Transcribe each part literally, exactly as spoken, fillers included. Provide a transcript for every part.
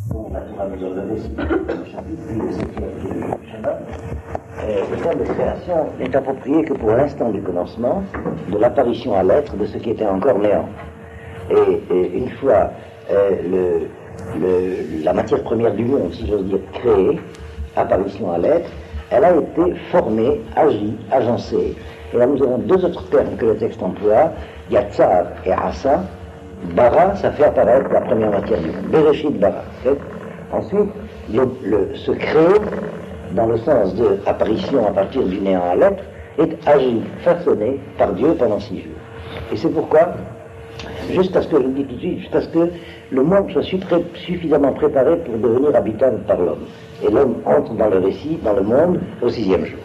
dont la Torah nous a donné le chapitre, puis le septième qui est le Shabbat, le terme de création n'est approprié que pour l'instant du commencement, de l'apparition à l'être de ce qui était encore néant. Et, et une fois euh, le, le, la matière première du monde, si j'ose dire, créée, apparition à l'être, elle a été formée, agie, agencée. Et là nous avons deux autres termes que le texte emploie, Yatsar et Asa. Bara, ça fait apparaître la première matière du monde. Bereshit bara. Okay. Ensuite, le, le, se créer, dans le sens de apparition à partir du néant à l'être, est agi, façonné par Dieu pendant six jours. Et c'est pourquoi, jusqu'à ce que, je le dis tout de suite, jusqu'à ce que le monde soit suffisamment préparé pour devenir habitable par l'homme. Et l'homme entre dans le récit, dans le monde, au sixième jour.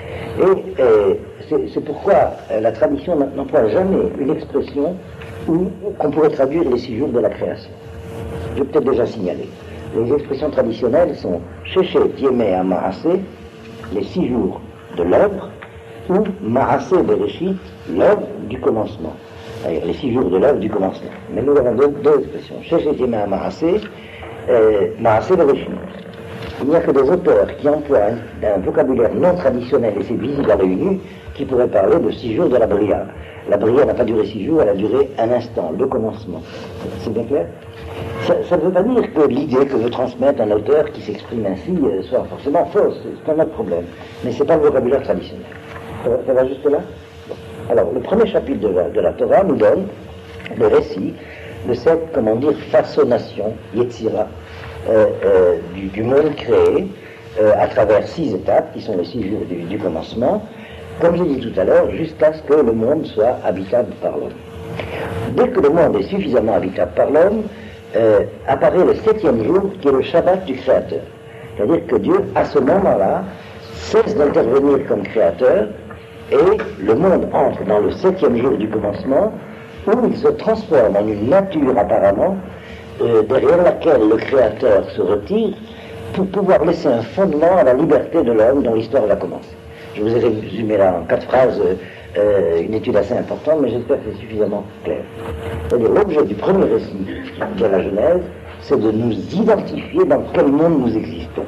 Et euh, c'est, c'est pourquoi euh, la tradition n'emploie jamais une expression où on pourrait traduire les six jours de la création. Je vais peut-être déjà signaler. Les expressions traditionnelles sont Sheshet Yemei HaMaaseh, les six jours de l'œuvre, ou Maaseh Bereshit, l'œuvre du commencement. C'est-à-dire les six jours de l'œuvre du commencement. Mais nous avons deux, deux expressions. Sheshet Yemei HaMaaseh, euh, Maaseh Bereshit. Il n'y a que des auteurs qui emploient un, un vocabulaire non traditionnel, et c'est visible à l'œil nu, qui pourraient parler de six jours de la Bria. La Bria n'a pas duré six jours, elle a duré un instant, le commencement. C'est bien clair ? Ça ne veut pas dire que l'idée que veut transmettre un auteur qui s'exprime ainsi euh, soit forcément fausse, c'est un autre problème. Mais ce n'est pas le vocabulaire traditionnel. Ça, ça va juste là ? Bon. Alors, le premier chapitre de la, de la Torah nous donne le récit de cette, comment dire, façonnation, Yetzira, euh, euh, du, du monde créé, euh, à travers six étapes, qui sont les six jours du, du commencement, comme j'ai dit tout à l'heure, jusqu'à ce que le monde soit habitable par l'homme. Dès que le monde est suffisamment habitable par l'homme, Euh, apparaît le septième jour qui est le Shabbat du Créateur. C'est-à-dire que Dieu, à ce moment-là, cesse d'intervenir comme Créateur et le monde entre dans le septième jour du commencement où il se transforme en une nature apparemment euh, derrière laquelle le Créateur se retire pour pouvoir laisser un fondement à la liberté de l'homme dont l'histoire va commencer. Je vous ai résumé là en quatre phrases euh, une étude assez importante, mais j'espère que c'est suffisamment clair. C'est-à-dire l'objet du premier récit de la Genèse, c'est de nous identifier dans quel monde nous existons.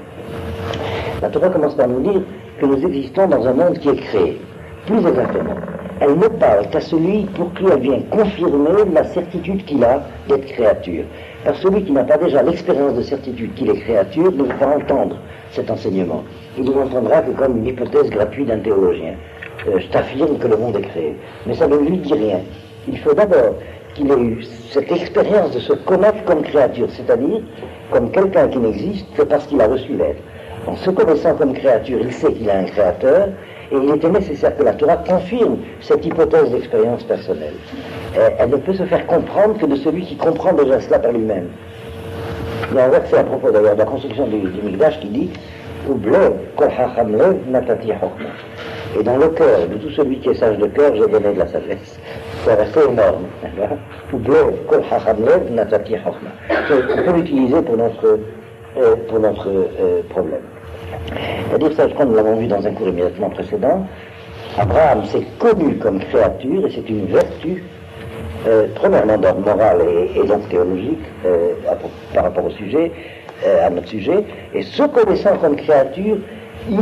La Torah commence par nous dire que nous existons dans un monde qui est créé. Plus exactement, elle ne parle qu'à celui pour qui elle vient confirmer la certitude qu'il a d'être créature. Car celui qui n'a pas déjà l'expérience de certitude qu'il est créature ne va pas entendre cet enseignement. Il ne l'entendra que comme une hypothèse gratuite d'un théologien. Euh, je t'affirme que le monde est créé. Mais ça ne lui dit rien. Il faut d'abord qu'il ait eu cette expérience de se connaître comme créature, c'est-à-dire comme quelqu'un qui n'existe que parce qu'il a reçu l'être. En se connaissant comme créature, il sait qu'il a un créateur, et il était nécessaire que la Torah confirme cette hypothèse d'expérience personnelle. Et elle ne peut se faire comprendre que de celui qui comprend déjà cela par lui-même. Il y a un verset à propos d'ailleurs de la construction du, du Mikdash qui dit « Ublev kol hacham lev natati chokma » et dans le cœur de tout celui qui est sage de cœur, j'ai donné de la sagesse. C'est un verset énorme. Ublev kol hacham lev natati chokma. On peut l'utiliser pour notre, euh, pour notre euh, problème. C'est-à-dire, ça, je crois que nous l'avons vu dans un cours immédiatement précédent, Abraham s'est connu comme créature, et c'est une vertu, euh, premièrement d'ordre moral et, et donc théologique, euh, à, par rapport au sujet, euh, à notre sujet, et se connaissant comme créature, il,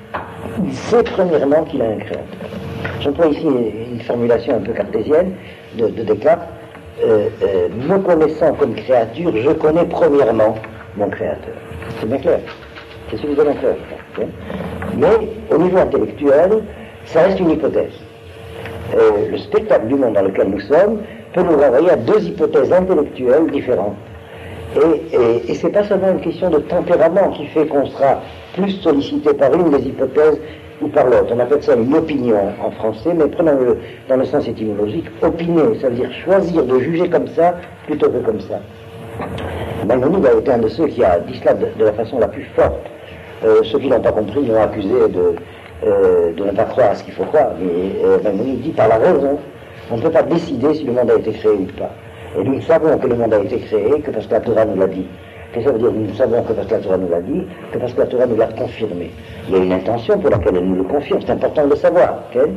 il sait premièrement qu'il a un créateur. J'emploie ici une, une formulation un peu cartésienne de, de Descartes, euh, euh, me connaissant comme créature, je connais premièrement mon créateur. C'est bien clair. C'est suffisamment clair. Okay. Mais au niveau intellectuel, ça reste une hypothèse. Euh, le spectacle du monde dans lequel nous sommes peut nous renvoyer à deux hypothèses intellectuelles différentes. Et, et, et c'est pas seulement une question de tempérament qui fait qu'on sera plus sollicité par une des hypothèses ou par l'autre. On appelle ça une opinion en français, mais prenons-le dans le sens étymologique. Opiner, ça veut dire choisir de juger comme ça plutôt que comme ça. Maïmonide a été un de ceux qui a dit cela de, de la façon la plus forte. Euh, ceux qui n'ont pas compris l'ont accusé de, euh, de ne pas croire à ce qu'il faut croire. Mais euh, Maïmonide dit par la raison, on ne peut pas décider si le monde a été créé ou pas. Et nous ne savons que le monde a été créé que parce que la Torah nous l'a dit. Qu'est-ce que ça veut dire? Nous ne savons que parce que la Torah nous l'a dit, que parce que la Torah nous l'a confirmé. Il y a une intention pour laquelle elle nous le confirme, c'est important de le savoir. Okay?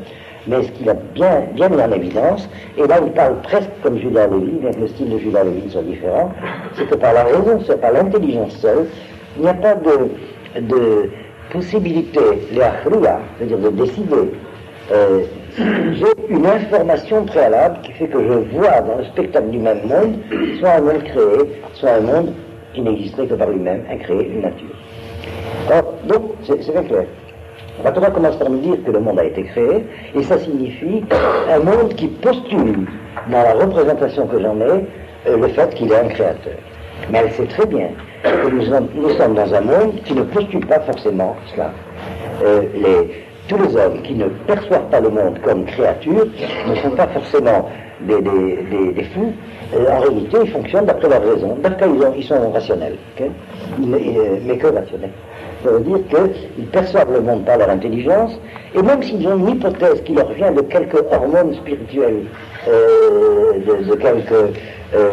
Mais ce qu'il a bien, bien mis en évidence, et là il parle presque comme Judas Lévy, bien que le style de Judas Lévy soit différent, c'est que par la raison, par l'intelligence seule, il n'y a pas de, de possibilité, l'achria, c'est-à-dire de décider. Euh, j'ai une information préalable qui fait que je vois dans le spectacle du même monde, soit un monde créé, soit un monde qui n'existerait que par lui-même, incréé, une nature. Alors, donc, c'est bien clair. La Torah commence par nous dire que le monde a été créé, et ça signifie un monde qui postule, dans la représentation que j'en ai, euh, le fait qu'il est un créateur. Mais elle sait très bien que nous, nous sommes dans un monde qui ne postule pas forcément cela. Euh, les, tous les hommes qui ne perçoivent pas le monde comme créature ne sont pas forcément des, des, des, des fous. Euh, en réalité, ils fonctionnent d'après leur raison. D'après, ils, ont, ils sont rationnels, okay? ils, euh, mais que rationnels. Ça veut dire qu'ils perçoivent le monde par leur intelligence, et même s'ils ont une hypothèse qui leur vient de quelques hormones spirituelles, euh, de, de quelques euh,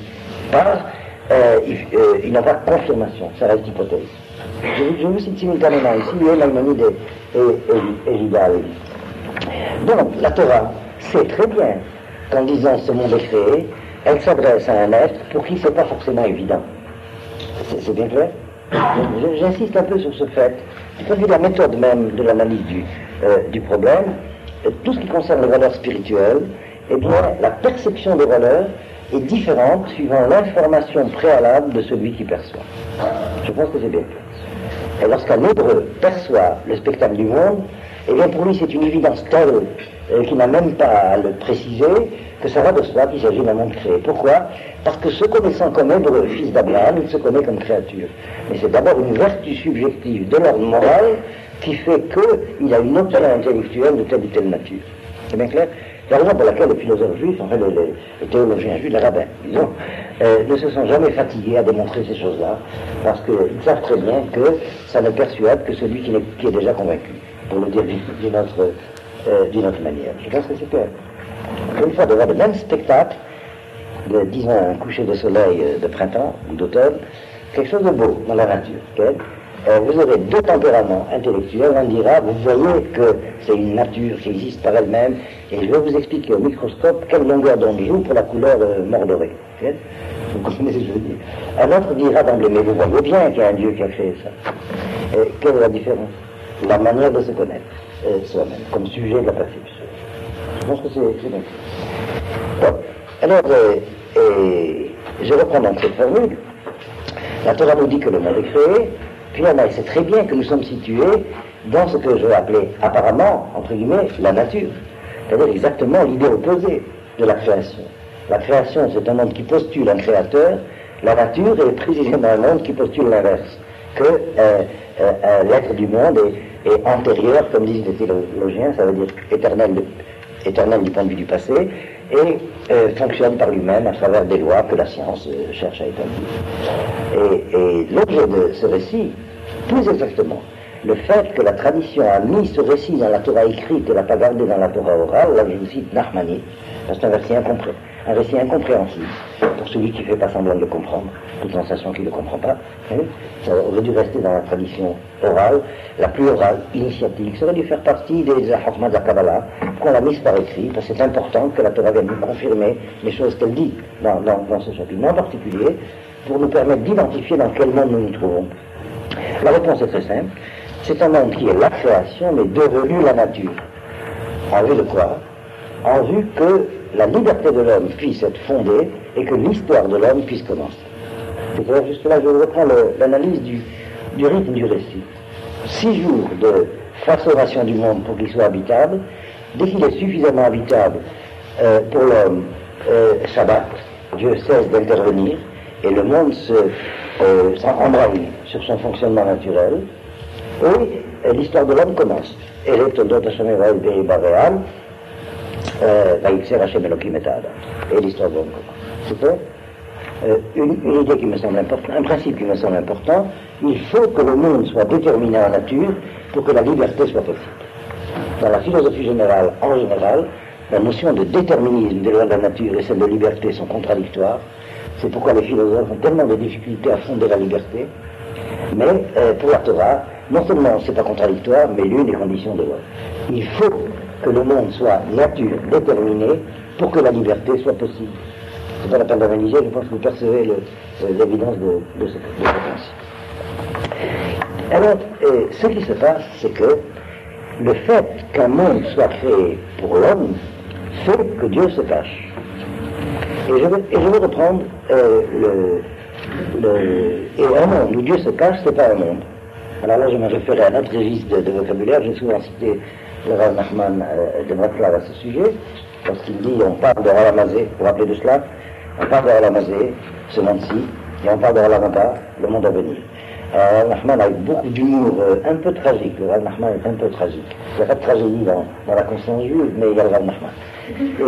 parts, euh, ils, euh, ils n'ont pas de confirmation, ça reste hypothèse. Je, je vous cite simultanément ici, et Maïmonide et, et, et Judas Lévy. Donc, la Torah sait très bien qu'en disant ce monde est créé, elle s'adresse à un être pour qui c'est pas forcément évident. C'est bien clair? J'insiste un peu sur ce fait, du point de vue de la méthode même de l'analyse du, euh, du problème, tout ce qui concerne les valeurs spirituelles, eh bien, la perception des valeurs est différente suivant l'information préalable de celui qui perçoit. Je pense que c'est bien clair. Et lorsqu'un hébreu perçoit le spectacle du monde, eh bien, pour lui, c'est une évidence telle euh, qu'il n'a même pas à le préciser, que ça va de soi qu'il s'agit d'un monde créé. Pourquoi? Parce que se connaissant comme hébreu, fils d'Abraham, il se connaît comme créature. Mais c'est d'abord une vertu subjective de l'ordre moral qui fait qu'il a une option intellectuelle de telle ou telle nature. C'est bien clair? C'est la raison pour laquelle les philosophes juifs, enfin les, les, les théologiens juifs, les rabbins, disons, euh, ne se sont jamais fatigués à démontrer ces choses-là, parce qu'ils savent très bien que ça ne persuade que celui qui est, qui est déjà convaincu, pour le dire d'une autre, euh, d'une autre manière. Je pense que c'est clair. Une fois de voir le même spectacle, de, disons un coucher de soleil de printemps ou d'automne, quelque chose de beau dans la nature. Okay? Euh, vous aurez deux tempéraments intellectuels, on dira, vous voyez que c'est une nature qui existe par elle-même, et je vais vous expliquer au microscope quelle longueur d'onde joue pour la couleur euh, mordorée. Okay? Vous comprenez ce que je veux dire? Un autre dira d'emblée, mais vous voyez bien qu'il y a un Dieu qui a créé ça. Et quelle est la différence? La manière de se connaître euh, soi-même, comme sujet de la perception. Je pense que c'est bien. Bon. Alors, euh, et je reprends donc cette formule. La Torah nous dit que le monde est créé, puis elle sait très bien que nous sommes situés dans ce que je vais appeler apparemment, entre guillemets, la nature. C'est-à-dire exactement l'idée opposée de la création. La création, c'est un monde qui postule un créateur, la nature est précisément un monde qui postule l'inverse, que euh, euh, euh, l'être du monde est, est antérieur, comme disent les théologiens, ça veut dire éternel de éternel du point de vue du passé, et euh, fonctionne par lui-même à travers des lois que la science euh, cherche à établir. Et, et l'objet de ce récit, plus exactement, le fait que la tradition a mis ce récit dans la Torah écrite et l'a pas gardé dans la Torah orale, là je vous cite Nachmani, c'est un récit incompré, un récit incompréhensible pour celui qui fait pas semblant de le comprendre, toute sensation qu'il ne le comprend pas. Hein, ça aurait dû rester dans la tradition orale, la plus orale, initiatique, ça aurait dû faire partie des Hachma de la Kabbalah, qu'on l'a mise par écrit, parce que c'est important que la Torah vienne nous confirmer les choses qu'elle dit dans, dans, dans ce chapitre, mais en particulier pour nous permettre d'identifier dans quel monde nous nous trouvons. La réponse est très simple. C'est un monde qui est la création, mais devenu la nature. En vue de quoi? En vue que la liberté de l'homme puisse être fondée et que l'histoire de l'homme puisse commencer. C'est-à-dire, jusque là, je reprends l'analyse du, du rythme du récit. Six jours de façonnation du monde pour qu'il soit habitable. Dès qu'il est suffisamment habitable euh, pour l'homme, euh, Shabbat, Dieu cesse d'intervenir et le monde se euh, embraye sur son fonctionnement naturel. Et l'histoire de l'homme commence. Et les Toldot Hashem Evael Beri Baréal, Vaïkser Hashem Elohim et Adam. Et l'histoire de l'homme commence. C'est euh, une, une idée qui me semble importante, un principe qui me semble important. Il faut que le monde soit déterminé en nature pour que la liberté soit possible. Dans la philosophie générale, en général, la notion de déterminisme des lois de la nature et celle de liberté sont contradictoires. C'est pourquoi les philosophes ont tellement de difficultés à fonder la liberté. Mais euh, pour la Torah, non seulement c'est pas contradictoire, mais l'une des conditions de l'homme. Il faut que le monde soit nature déterminée pour que la liberté soit possible. C'est pas la peine d'analyser, je pense que vous percevez l'évidence de, de, ce, de ce principe. Alors, euh, ce qui se passe, c'est que le fait qu'un monde soit créé pour l'homme fait que Dieu se cache. Et je veux, et je veux reprendre euh, le, le... Et un monde où Dieu se cache, c'est pas un monde. Alors là, je me référais à un autre registre de, de vocabulaire. J'ai souvent cité le Rav Nachman euh, de Breslau à ce sujet, lorsqu'il dit, on parle de Olam Hazé, vous vous rappelez de cela? On parle de Olam Hazé, ce monde-ci, et on parle de Olam Haba, le monde à venir. Alors, Nachman a eu beaucoup d'humour euh, un peu tragique. Le Rav Nachman est un peu tragique. Il n'y a pas de tragédie dans, dans la conscience juive, mais il y a le Rav Nachman. Et,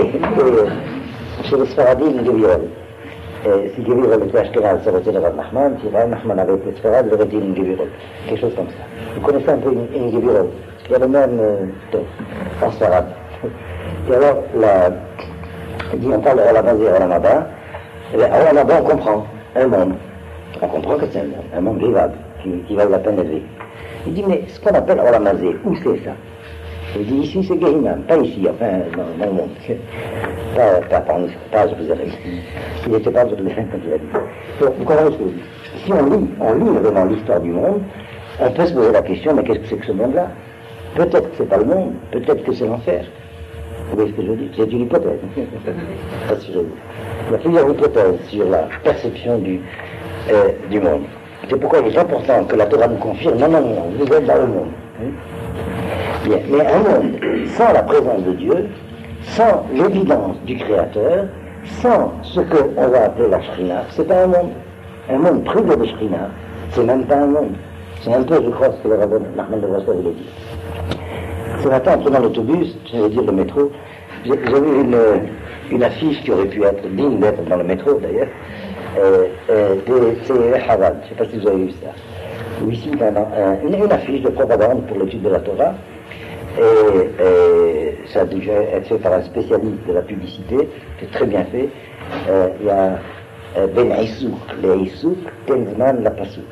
et chez les Sfaradim, il viol. Si Gévirol était Ashkenaz, ça aurait été le Rav Nachman. Si Rav Nachman avait été Sfarad, ça aurait été une Gévirol. Quelque chose comme ça. Vous connaissez un peu une, une Gévirol. Il y a le même euh, en Sfarad. Et alors, la, il dit, on parle de Olam Hazé et Olam Haba. Et bien, Olam Haba, on comprend un monde. On comprend que c'est un monde, un monde vivable, qui, qui vaut la peine d'être vécu. Il dit, mais ce qu'on appelle Olam Hazé, où c'est ça? Il dit, ici c'est Gehinam, pas ici, enfin, dans, dans le monde. Pas, pas, pas, pas Jérusalem. Il n'était pas Jérusalem quand il a dit. Donc, vous comprenez ce que je dis? Si on lit, on lit vraiment l'histoire du monde, on peut se poser la question, mais qu'est-ce que c'est que ce monde-là? Peut-être que c'est pas le monde, peut-être que c'est l'enfer. Vous voyez ce que je veux dire? C'est une hypothèse. Pas si je veux dire. Il y a plusieurs hypothèses sur la perception du, euh, du monde. C'est pourquoi il est important que la Torah nous confirme, non, non, non, vous êtes dans le monde. Hein? Bien, mais un monde sans la présence de Dieu, sans l'évidence du Créateur, sans ce qu'on va appeler la Shrina, c'est pas un monde. Un monde privé de Shrina, c'est même pas un monde. C'est un peu, je crois, ce que le rabbin Nachman de Breslau voulait dire. Ce matin, en prenant l'autobus, je vais dire le métro, j'ai vu une, une affiche qui aurait pu être digne d'être dans le métro d'ailleurs, euh, euh, de Harvard. Je ne sais pas si vous avez vu ça. Où ici, un, un, une, une affiche de propagande pour l'étude de la Torah. Et, et ça a déjà été fait par un spécialiste de la publicité, c'est très bien fait. Euh, il y a euh, Ben Issouk, le Issouk, Tenzman la Pasouk.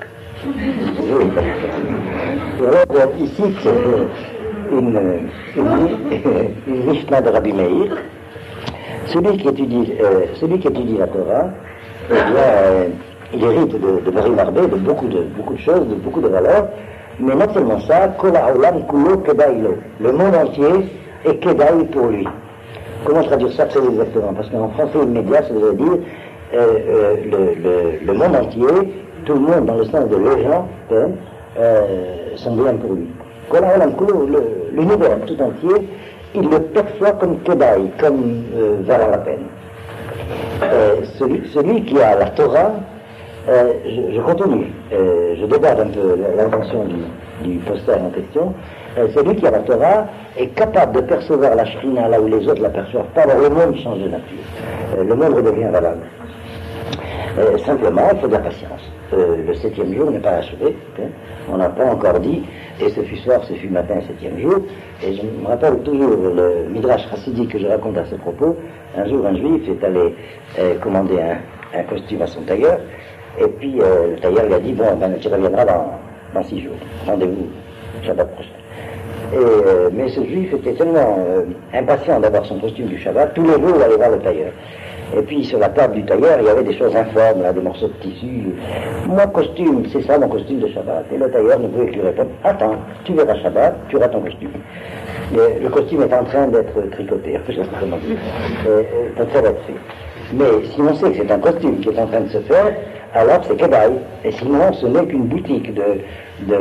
Et alors, ici, c'est une, une, une Mishnah de Rabbi Meir. Celui qui étudie, euh, celui qui étudie la Torah, eh bien, euh, il hérite de, de Barim Arbé, de beaucoup de, beaucoup de choses, de beaucoup de valeurs. Mais non seulement ça, Kola Olam Kulo Kedaïlo. Le monde entier est Kedaï pour lui. Comment traduire ça très exactement? Parce qu'en français immédiat, ça veut dire euh, euh, le, le, le monde entier, tout le monde dans le sens de les gens, euh, sont bien pour lui. Kola Olam Kulo, l'univers tout entier, il le perçoit comme Kedaï, comme euh, valant la peine. Euh, celui, celui qui a la Torah, Euh, je, je continue, euh, je déborde un peu l'intention du, du poster en question. Euh, celui qui a la Torah est capable de percevoir la Shrina là où les autres la perçoivent pas, alors le monde change de nature. Euh, le monde redevient valable. Euh, simplement, il faut de la patience. Euh, le septième jour n'est pas achevé, hein. On n'a pas encore dit, et ce fut soir, ce fut matin, septième jour, et je me rappelle toujours le Midrash chassidique que je raconte à ce propos. Un jour, un juif est allé euh, commander un, un costume à son tailleur. Et puis euh, le tailleur lui a dit, bon, ben, tu reviendras dans, dans six jours, rendez-vous Shabbat prochain. Et, euh, mais ce juif était tellement euh, impatient d'avoir son costume du Shabbat, tous les jours il allait voir le tailleur. Et puis sur la table du tailleur, il y avait des choses informes, là, des morceaux de tissu. Mon costume, c'est ça mon costume de Shabbat. Et le tailleur ne pouvait que lui répondre, attends, tu verras Shabbat, tu auras ton costume. Et le costume est en train d'être tricoté, je sais pas comment dire, est en train d'être fait. Mais si on sait que c'est un costume qui est en train de se faire, alors c'est Kedaï. Et sinon, ce n'est qu'une boutique de... de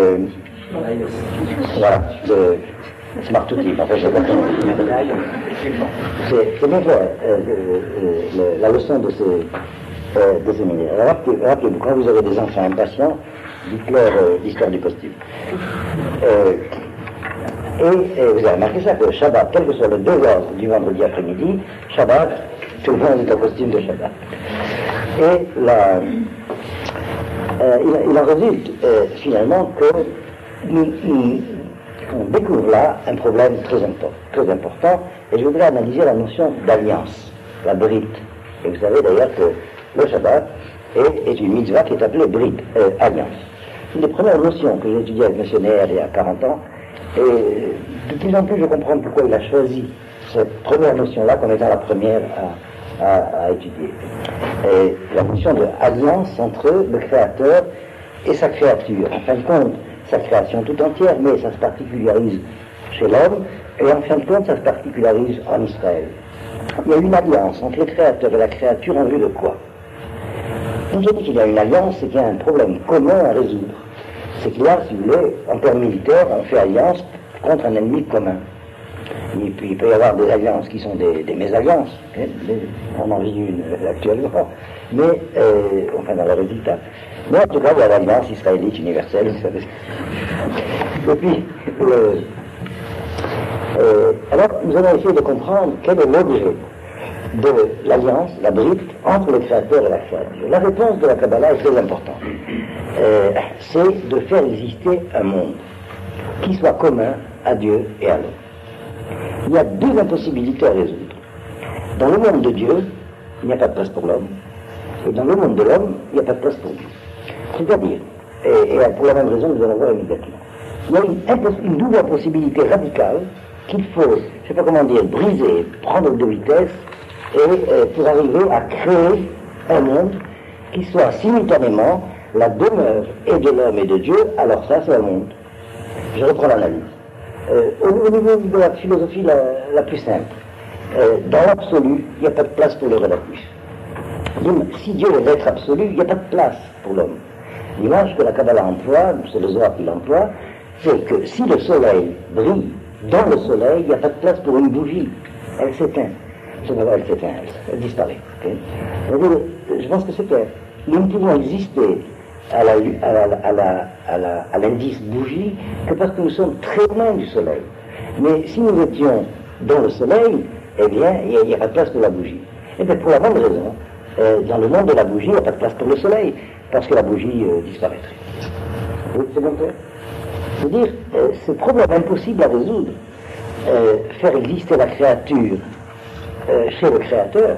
voilà, de Smartouti. En fait, je sais pas comment dire. C'est bien fait, euh, euh, la leçon de ce, euh, de ce milieu. Rappelez-vous, rappelez quand vous avez des enfants impatients, dites-leur euh, l'histoire du costume. Euh, et, et vous avez remarqué ça, que Shabbat, quel que soit le deux heures du vendredi après-midi, Shabbat, tout le monde est en costume de Shabbat. Et la, euh, il, il en résulte euh, finalement que nous, nous on découvre là un problème très important, très important, et je voudrais analyser la notion d'alliance, la Brit. Et vous savez d'ailleurs que le Shabbat est, est une mitzvah qui est appelée Brit, euh, alliance. Une des premières notions que j'ai étudiées avec M. Neher il y a quarante ans, Et de plus en plus, je comprends pourquoi il a choisi cette première notion-là comme étant la première à, à, à étudier. Et la notion de alliance entre le Créateur et sa créature. En fin de compte, sa création tout entière, mais ça se particularise chez l'homme, et en fin de compte, ça se particularise en Israël. Il y a une alliance entre le Créateur et la créature en vue de quoi? Quand je dis qu'il y a une alliance, c'est qu'il y a un problème commun à résoudre. C'est qu'il y a, si vous voulez, en termes militaires, on fait alliance contre un ennemi commun. Et puis il peut y avoir des alliances qui sont des, des mésalliances, hein, on en vit une euh, actuellement, mais, euh, enfin dans le résultat. Mais en tout cas, il y a l'alliance israélite universelle, vous savez. Et puis, euh, euh, alors nous allons essayer de comprendre quel est l'objet de l'alliance, la brite, entre le Créateur et la créature. La réponse de la Kabbalah est très importante. Euh, c'est de faire exister un monde qui soit commun à Dieu et à l'homme. Il y a deux impossibilités à résoudre. Dans le monde de Dieu, il n'y a pas de place pour l'homme, et dans le monde de l'homme, il n'y a pas de place pour Dieu. C'est-à-dire, et, et pour la même raison, nous allons voir immédiatement, il y a une, une double impossibilité radicale qu'il faut, je ne sais pas comment dire, briser, prendre de vitesse, et, et pour arriver à créer un monde qui soit simultanément la demeure et de l'homme et de Dieu. Alors ça, c'est un monde. Je reprends l'analyse. Euh, au, au niveau de la philosophie la, la plus simple, euh, dans l'absolu, il n'y a pas de place pour le relatif. Donc, si Dieu est l'être absolu, il n'y a pas de place pour l'homme. L'image que la Kabbalah emploie, c'est le Zohar qui l'emploie, c'est que si le soleil brille dans le soleil, il n'y a pas de place pour une bougie. Elle s'éteint. Je ne sais pas, elle s'éteint, elle, elle disparaît. Okay. Je pense que c'est clair. Nous ne pouvons exister à la, à la, à la, à la, à l'indice bougie que parce que nous sommes très loin du soleil. Mais si nous étions dans le soleil, eh bien, il n'y a pas de place pour la bougie. Et bien, pour la même raison, euh, dans le monde de la bougie, il n'y a pas de place pour le soleil, parce que la bougie euh, disparaîtrait. Oui, c'est bon clair? C'est-à-dire, euh, ce problème impossible à résoudre, euh, faire exister la créature euh, chez le Créateur,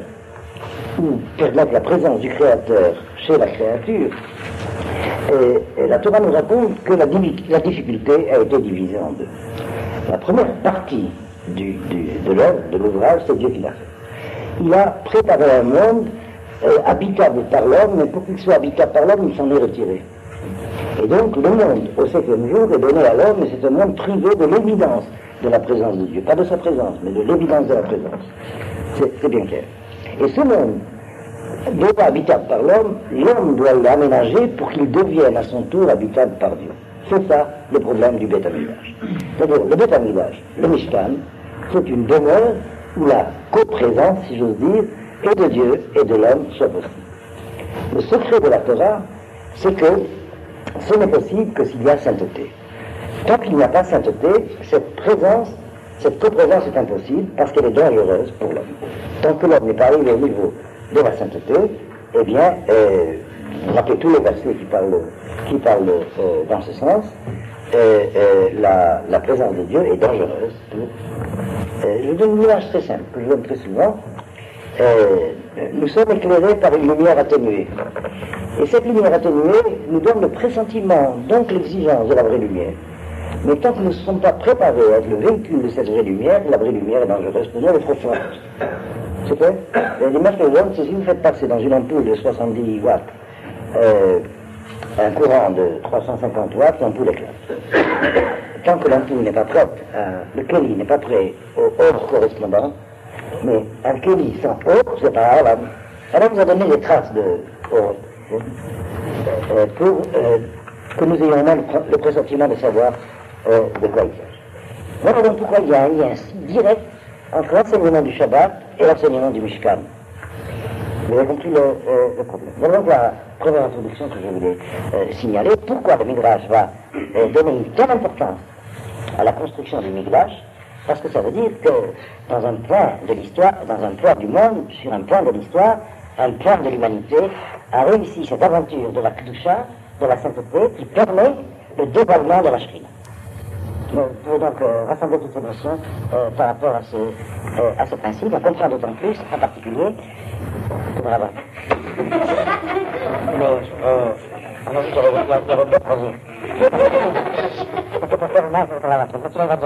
ou permettre la présence du Créateur chez la créature, et, et la Torah nous raconte que la, la difficulté a été divisée en deux. La première partie du, du, de l'œuvre, de l'ouvrage, c'est Dieu qui l'a fait. Il a préparé un monde euh, habitable par l'homme, mais pour qu'il soit habitable par l'homme, il s'en est retiré. Et donc le monde au septième jour est donné à l'homme, et c'est un monde privé de l'évidence de la présence de Dieu. Pas de sa présence, mais de l'évidence de la présence. C'est bien clair. Et ce monde, déjà habitable par l'homme, l'homme doit l'aménager pour qu'il devienne à son tour habitable par Dieu. C'est ça le problème du Beth Amikdash. C'est-à-dire, le Beth Amikdash, le Mishkan, c'est une demeure où la coprésence, si j'ose dire, et de Dieu et de l'homme soit possible. Le secret de la Torah, c'est que ce n'est possible que s'il y a sainteté. Tant qu'il n'y a pas sainteté, cette présence, cette coprésence est impossible parce qu'elle est dangereuse pour l'homme. Tant que l'homme n'est pas arrivé au niveau de la sainteté, eh bien, euh, vous rappelez tous les versets qui parlent, qui parlent euh, dans ce sens, euh, euh, la, la présence de Dieu est dangereuse. Euh, je vous donne une image très simple, que je donne très souvent. Euh, nous sommes éclairés par une lumière atténuée. Et cette lumière atténuée nous donne le pressentiment, donc l'exigence de la vraie lumière. Mais tant que nous ne sommes pas préparés à être le véhicule de cette vraie lumière, la vraie lumière est dangereuse pour nous, elle est trop forte. C'est vrai? L'image que je donne, c'est si vous faites passer dans une ampoule de soixante-dix watts euh, un courant de trois cent cinquante watts, l'ampoule éclate. Tant que l'ampoule n'est pas prête, euh, le Kelly n'est pas prêt au or correspondant, mais un Kelly sans or, c'est pas grave. Alors vous a donné des traces de or euh, pour euh, que nous ayons même le pressentiment de savoir euh, de quoi il s'agit. Voilà donc pourquoi il y a un lien direct entre l'enseignement du Shabbat et l'enseignement du Mishkan. Vous avez compris le, euh, le problème. Voilà donc la première introduction que je voulais euh, signaler. Pourquoi le Midrash va euh, donner une telle importance à la construction du Midrash? Parce que ça veut dire que dans un point de l'histoire, dans un point du monde, sur un point de l'histoire, un point de l'humanité a réussi cette aventure de la Kedusha, de la sainteté, qui permet le dévoilement de la Shrina. Vous pouvez donc euh, rassembler toutes ces notions euh, par rapport à ce, euh, à ce principe. On comprend d'autant plus, en particulier, que bravo. Mais, euh, on a vu qu'il y avait d'autres que te puede más de la base.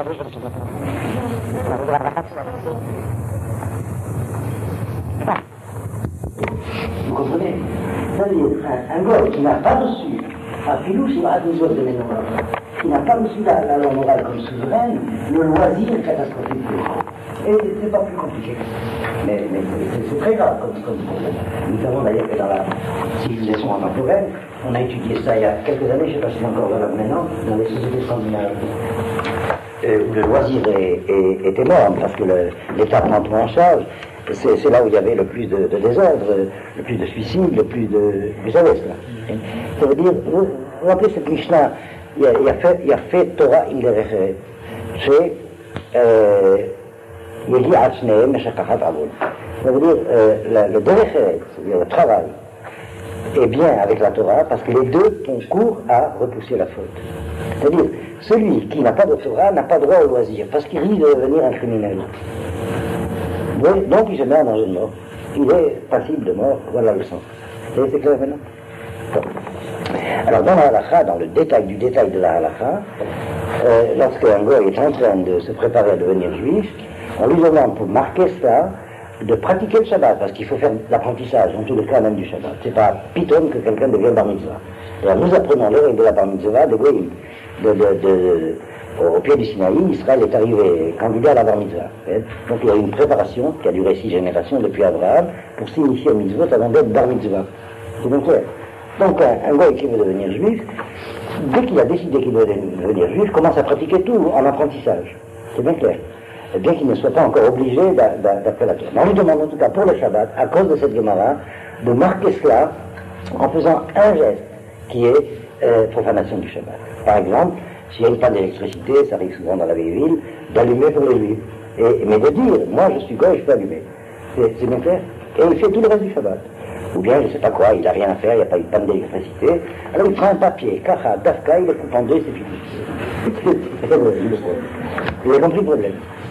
Vous comprenez? C'est-à-dire, un, un goy qui n'a pas reçu, un filou sur la douze de mémoire, qui n'a pas reçu la, la loi morale comme souveraine, le loisir est catastrophique. Et c'est pas plus compliqué. Mais, mais c'est très grave comme, comme problème. Nous savons d'ailleurs que dans la civilisation contemporaine, on a étudié ça il y a quelques années, je ne sais pas si c'est encore valable maintenant, dans les sociétés scandinaves, euh, où le loisir est, est, est énorme, parce que l'État prend tout en charge. C'est là où il y avait le plus de, de désordre, le plus de suicides, le plus de... Vous savez cela. Ça veut dire, vous vous rappelez cette Mishnah, il a, il a, fait, il a fait Torah in derecheret. C'est... Euh, ça veut dire, euh, la, le derecheret, c'est-à-dire le travail, est bien avec la Torah, parce que les deux concourent à repousser la faute. C'est-à-dire, celui qui n'a pas de Torah n'a pas droit au loisir, parce qu'il risque de devenir un criminel. Donc il se met en danger de mort. Il est passible de mort, voilà le sens. C'est clair maintenant? Bon. Alors dans la halakha, dans le détail du détail de la halakha, euh, lorsqu'un goy est en train de se préparer à devenir juif, on lui demande pour marquer cela de pratiquer le Shabbat, parce qu'il faut faire l'apprentissage, en tous les cas même du Shabbat. C'est pas piton que quelqu'un devienne bar mitzvah. Alors nous apprenons les règles de la bar mitzvah de goyim. De, de, de, de, au pied du Sinaï, Israël est arrivé candidat à la bar mitzvah. Donc il y a eu une préparation qui a duré six générations depuis Abraham pour s'initier au mitzvot avant d'être bar mitzvah. C'est bien clair. Donc un, un goy qui veut devenir juif, dès qu'il a décidé qu'il veut devenir juif, commence à pratiquer tout en apprentissage. C'est bien clair. Bien qu'il ne soit pas encore obligé d'après la Torah. Mais on lui demande en tout cas pour le Shabbat, à cause de cette Gemara, de marquer cela en faisant un geste qui est euh, profanation du Shabbat. Par exemple, s'il y a une panne d'électricité, ça arrive souvent dans la vieille ville, d'allumer pour les juifs. Et, mais de dire, moi je suis goy, je peux allumer. C'est bien clair. Et il fait tout le reste du Shabbat. Ou bien, je ne sais pas quoi, il n'a rien à faire, il n'y a pas eu de panne d'électricité. Alors il prend un papier, kacha, dafka, il le coupe en deux, c'est fini. Vous avez compris le problème?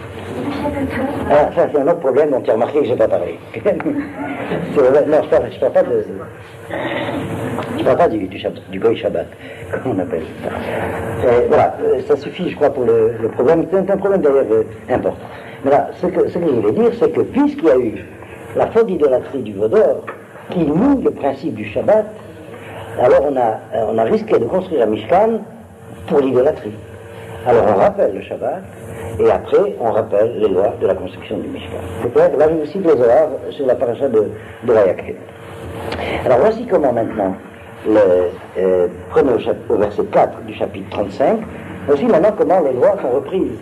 Ah, ça c'est un autre problème dont tu as remarqué que je n'ai pas parlé. Non, je ne parle, parle pas de... Je ne parle pas du, du, du goy Shabbat, comme on appelle. Euh, voilà, ça suffit, je crois, pour le, le problème. C'est un problème d'ailleurs euh, important. Mais là, ce que, ce que je voulais dire, c'est que puisqu'il y a eu la faute d'idolâtrie du veau d'or, qui nie le principe du Shabbat, alors on a, on a risqué de construire un Mishkan pour l'idolâtrie. Alors on rappelle le Shabbat, et après on rappelle les lois de la construction du Mishkan. C'est clair? Là je vous cite les Zohar sur la paracha de, de Vayakhel. Alors voici comment maintenant, le, euh, prenez au, chap- au verset quatre du chapitre trente-cinq, voici maintenant comment les lois sont reprises.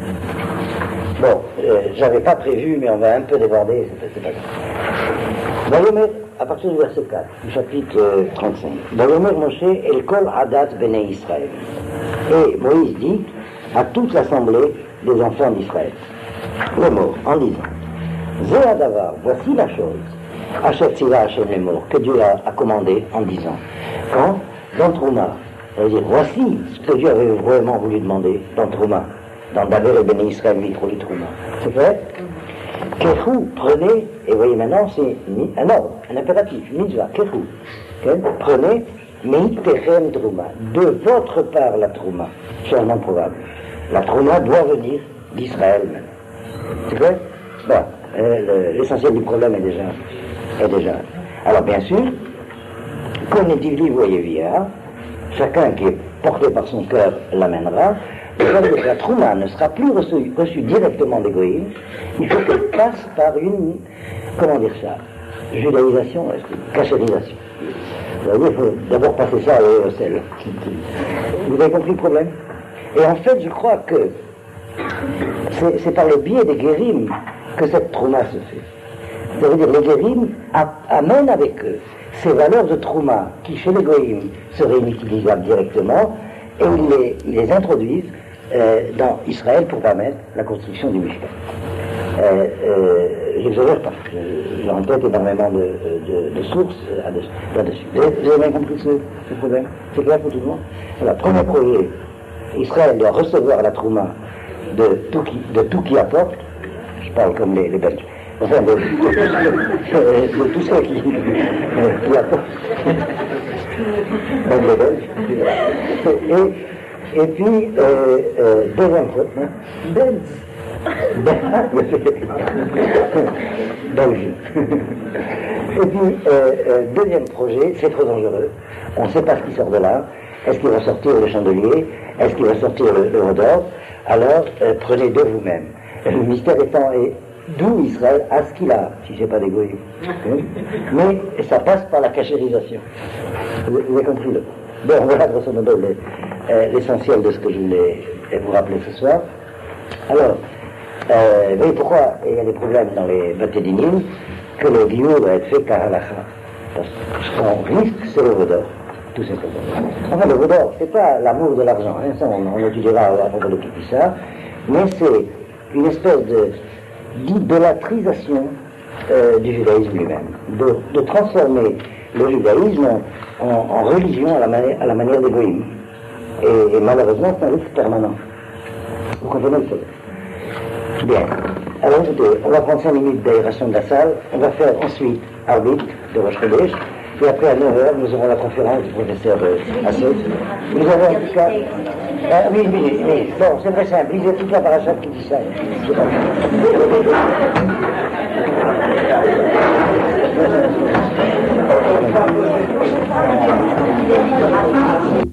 Bon, euh, j'avais pas prévu, mais on va un peu déborder, c'est, c'est pas grave. Vayomer, à partir du verset quatre, du chapitre euh, trente-cinq. Vayomer Moshe el kol adat bnei Israël. Et Moïse dit à toute l'assemblée des enfants d'Israël, le mot, en disant, Zé Adavar, voici la chose, Asher Tzila Hashem les morts, que Dieu a, a commandé en disant, quand, dans Trouma, c'est-à-dire, voici ce que Dieu avait vraiment voulu demander dans Trouma, dans Daver et Béné Israël, Mitro et Trouma. C'est vrai? Kefou, prenez, et voyez maintenant, c'est un ordre, un impératif, mitzvah, Kefou. Prenez, Meitechem Trouma, de votre part la Trouma, c'est un nom probable. La Trouma doit venir d'Israël même. C'est vrai? Bon, euh, l'essentiel du problème est déjà, est déjà. Alors bien sûr, comme les divli voyevia, chacun qui est porté par son cœur l'amènera. Le fait que la Trouma ne sera plus reçue, reçue directement des goïms, il faut qu'elle passe par une, comment dire ça, judaïsation, cachérisation. C'est-à-dire qu'il faut d'abord passer ça au sel. Vous avez compris le problème? Et en fait, je crois que c'est, c'est par le biais des guérims que cette Trouma se fait. C'est-à-dire que les guérims amènent avec eux ces valeurs de Trouma qui, chez les goïms, seraient inutilisables directement, et ils les, ils les introduisent euh, dans Israël pour permettre la construction du Mishkan. Euh, euh, J'exagère pas, j'ai en tête énormément de, de, de sources là-dessus. Vous avez, vous avez bien compris ce, ce problème? C'est clair pour tout le monde? Voilà, premier projet, Israël doit recevoir la Trouma de tout qui, de tout qui apporte, je parle comme les, les Belges, enfin de, de, de, de tout ce qui, qui apporte, comme les Belges, et Et puis, euh, euh, deuxième projet. Et puis, euh, euh, deuxième projet, c'est trop dangereux. On ne sait pas ce qui sort de là. Est-ce qu'il va sortir le chandelier? Est-ce qu'il va sortir le, le Rodolphe? Alors, euh, prenez de vous-même. Le mystère étant, et d'où Israël a ce qu'il a, si c'est pas d'égoïsme. Mais ça passe par la cachérisation. Vous, vous avez compris le. Bon, voilà grosso modo l'essentiel de ce que je voulais vous rappeler ce soir. Alors, euh, vous voyez pourquoi il y a des problèmes dans les Batédinim, que le Giour doit être fait par halakha. Parce que ce qu'on risque, c'est le Rodor, tout simplement. Enfin, le Rodor, c'est pas l'amour de l'argent, hein, ça on, on étudiera à propos de ça, mais c'est une espèce de d'idolâtrisation euh, du judaïsme lui-même, de, de transformer le judaïsme en, en religion à la, mani- à la manière des goïms. Et, et malheureusement, c'est un risque permanent. Vous comprenez le truc? Bien. Alors écoutez, on va prendre cinq minutes d'aération de la salle, on va faire ensuite arbitre de Rosh Chodesh, et après à neuf heures, nous aurons la conférence du professeur euh, Assad. Nous avons en tout cas... Ah, oui, oui, oui, bon, c'est très simple, lisez toute la paracha qui dit ça. C'est pas...